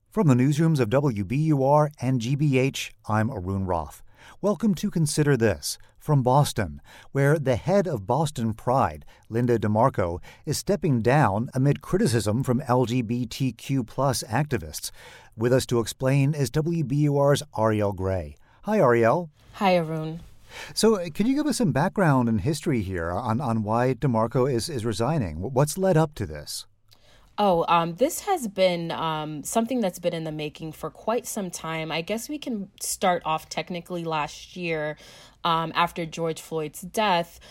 From the newsrooms of WBUR and GBH, I'm Arun Roth. Welcome to Consider This from Boston, where the head of Boston Pride, Linda DeMarco, is stepping down amid criticism from LGBTQ plus activists. With us to explain is WBUR's Ariel Gray. Hi, Ariel. Hi, Arun. So can you give us some background and history here on why DeMarco is resigning? What's led up to this? This has been something that's been in the making for quite some time. I guess we can start off technically last year after George Floyd's death.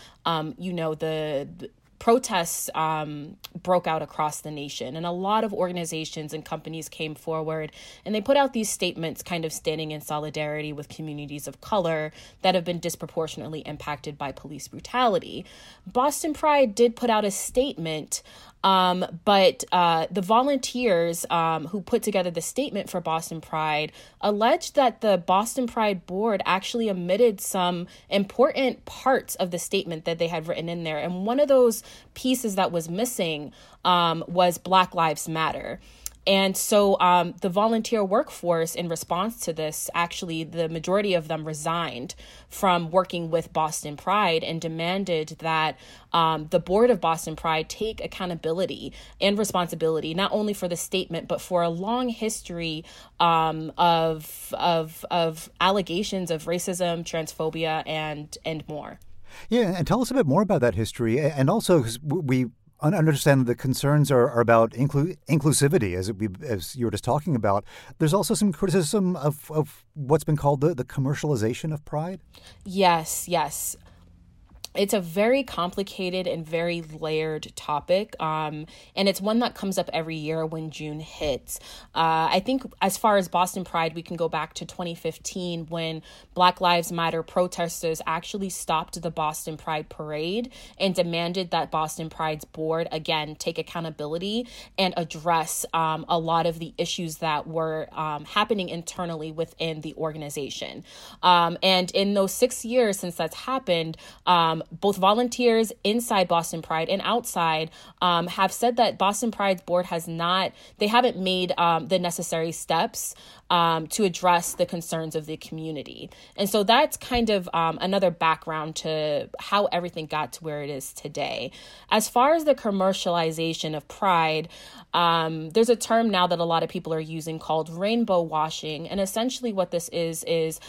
The protests broke out across the nation, and a lot of organizations and companies came forward, and they put out these statements kind of standing in solidarity with communities of color that have been disproportionately impacted by police brutality. Boston Pride did put out a statement, but the volunteers who put together the statement for Boston Pride alleged that the Boston Pride board actually omitted some important parts of the statement that they had written in there. And one of those pieces that was missing was Black Lives Matter. And so the volunteer workforce, in response to this, actually, the majority of them resigned from working with Boston Pride and demanded that the board of Boston Pride take accountability and responsibility, not only for the statement, but for a long history of allegations of racism, transphobia, and more. Yeah, and tell us a bit more about that history. And also, we understand the concerns are about inclusivity, as you were just talking about. There's also some criticism of what's been called the commercialization of pride. Yes. It's a very complicated and very layered topic, and it's one that comes up every year when June hits. I think as far as Boston Pride, we can go back to 2015 when Black Lives Matter protesters actually stopped the Boston Pride parade and demanded that Boston Pride's board, again, take accountability and address a lot of the issues that were happening internally within the organization. And in those 6 years since that's happened, both volunteers inside Boston Pride and outside have said that Boston Pride's board haven't made the necessary steps to address the concerns of the community. And so that's kind of another background to how everything got to where it is today. As far as the commercialization of pride, there's a term now that a lot of people are using called rainbow washing. And essentially what this is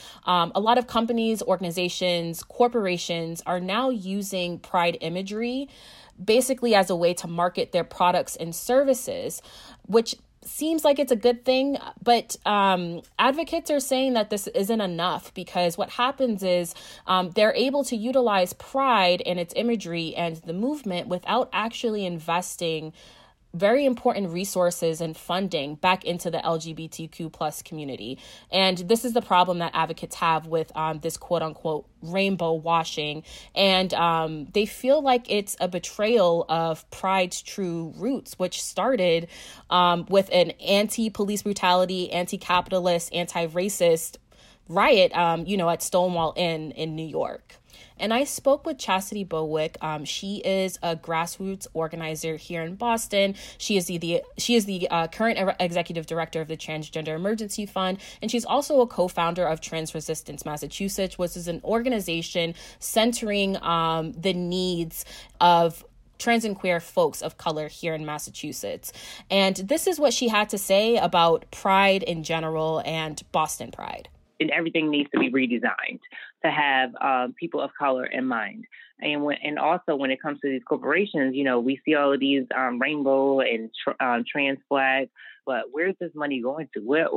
a lot of companies, organizations, corporations are now using pride imagery basically as a way to market their products and services, which seems like it's a good thing, but advocates are saying that this isn't enough, because what happens is they're able to utilize pride and its imagery and the movement without actually investing very important resources and funding back into the LGBTQ plus community. And this is the problem that advocates have with this quote unquote rainbow washing. And they feel like it's a betrayal of Pride's true roots, which started with an anti-police brutality, anti-capitalist, anti-racist riot, at Stonewall Inn in New York. And I spoke with Chastity Bowick. She is a grassroots organizer here in Boston. She is the current executive director of the Transgender Emergency Fund, and she's also a co-founder of Trans Resistance Massachusetts, which is an organization centering the needs of trans and queer folks of color here in Massachusetts. And this is what she had to say about Pride in general and Boston Pride. And everything needs to be redesigned to have people of color in mind. And also when it comes to these corporations, we see all of these rainbow and trans flags, but where's this money going to? What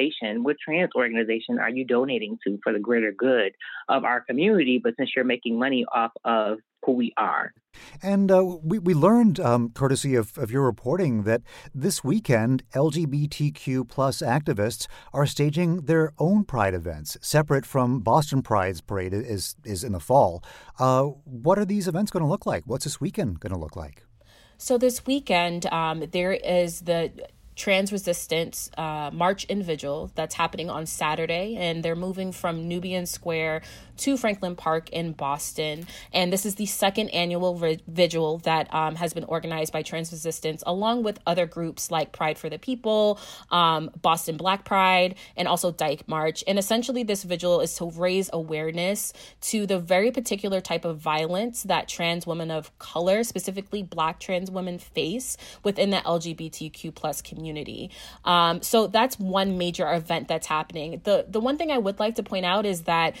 trans organization are you donating to for the greater good of our community? But since you're making money off of who we are. And we learned, courtesy of your reporting, that this weekend, LGBTQ plus activists are staging their own Pride events, separate from Boston Pride's parade is in the fall. What are these events going to look like? What's this weekend going to look like? So this weekend, there is the Trans Resistance March and Vigil that's happening on Saturday, and they're moving from Nubian Square to Franklin Park in Boston. And this is the second annual vigil that has been organized by Trans Resistance, along with other groups like Pride for the People, Boston Black Pride, and also Dyke March. And essentially, this vigil is to raise awareness to the very particular type of violence that trans women of color, specifically Black trans women, face within the LGBTQ plus community. So that's one major event that's happening. The one thing I would like to point out is that,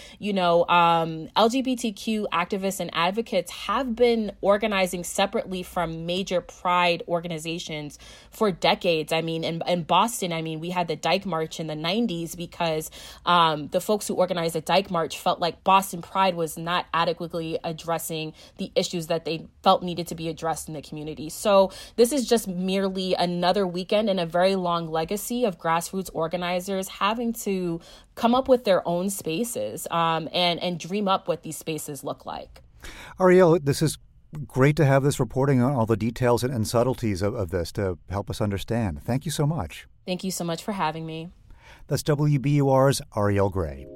LGBTQ activists and advocates have been organizing separately from major pride organizations for decades. I mean, in Boston, we had the Dyke March in the 90s because the folks who organized the Dyke March felt like Boston Pride was not adequately addressing the issues that they felt needed to be addressed in the community. So this is just merely another weekend in a very long legacy of grassroots organizers having to come up with their own spaces and dream up what these spaces look like. Arielle, this is great to have this reporting on all the details and subtleties of this to help us understand. Thank you so much. Thank you so much for having me. That's WBUR's Arielle Gray.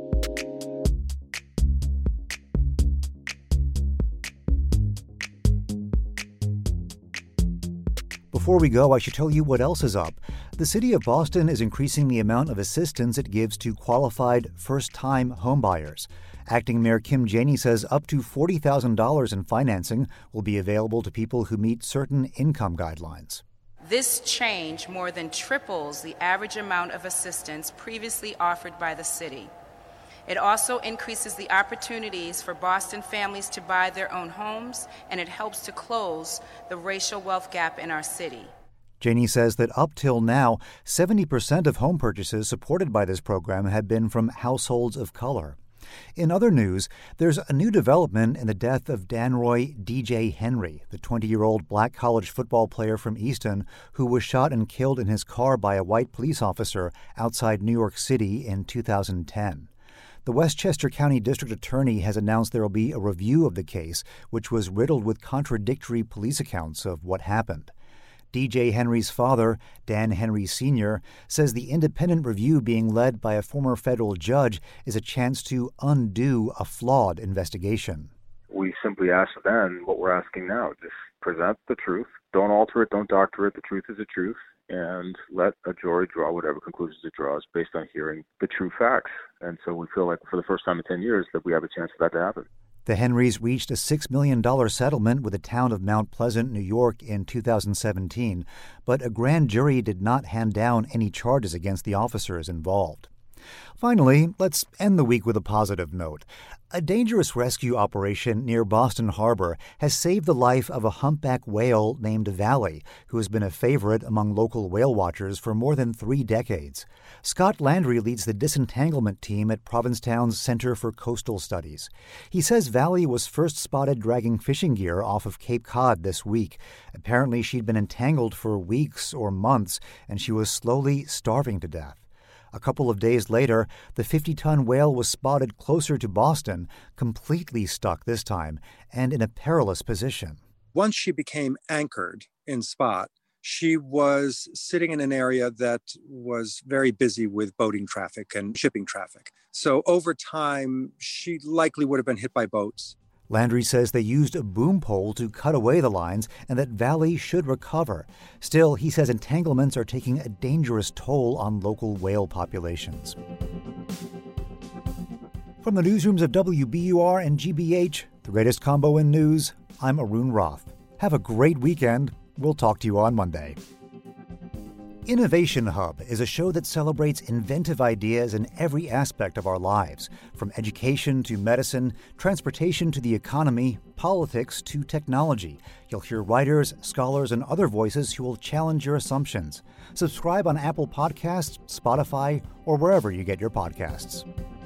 Before we go, I should tell you what else is up. The city of Boston is increasing the amount of assistance it gives to qualified first-time homebuyers. Acting Mayor Kim Janey says up to $40,000 in financing will be available to people who meet certain income guidelines. This change more than triples the average amount of assistance previously offered by the city. It also increases the opportunities for Boston families to buy their own homes, and it helps to close the racial wealth gap in our city. Janey says that up till now, 70% of home purchases supported by this program have been from households of color. In other news, there's a new development in the death of Danroy DJ Henry, the 20-year-old black college football player from Easton who was shot and killed in his car by a white police officer outside New York City in 2010. The Westchester County District Attorney has announced there will be a review of the case, which was riddled with contradictory police accounts of what happened. DJ Henry's father, Dan Henry Sr., says the independent review being led by a former federal judge is a chance to undo a flawed investigation. We simply asked then what we're asking now. Just present the truth. Don't alter it. Don't doctor it. The truth is the truth. And let a jury draw whatever conclusions it draws based on hearing the true facts. And so we feel like for the first time in 10 years that we have a chance for that to happen. The Henrys reached a $6 million settlement with the town of Mount Pleasant, New York in 2017, but a grand jury did not hand down any charges against the officers involved. Finally, let's end the week with a positive note. A dangerous rescue operation near Boston Harbor has saved the life of a humpback whale named Valley, who has been a favorite among local whale watchers for more than 3 decades. Scott Landry leads the disentanglement team at Provincetown's Center for Coastal Studies. He says Valley was first spotted dragging fishing gear off of Cape Cod this week. Apparently, she'd been entangled for weeks or months, and she was slowly starving to death. A couple of days later, the 50-ton whale was spotted closer to Boston, completely stuck this time, and in a perilous position. Once she became anchored in spot, she was sitting in an area that was very busy with boating traffic and shipping traffic. So over time, she likely would have been hit by boats. Landry says they used a boom pole to cut away the lines and that Valley should recover. Still, he says entanglements are taking a dangerous toll on local whale populations. From the newsrooms of WBUR and GBH, the greatest combo in news, I'm Arun Roth. Have a great weekend. We'll talk to you on Monday. Innovation Hub is a show that celebrates inventive ideas in every aspect of our lives, from education to medicine, transportation to the economy, politics to technology. You'll hear writers, scholars, and other voices who will challenge your assumptions. Subscribe on Apple Podcasts, Spotify, or wherever you get your podcasts.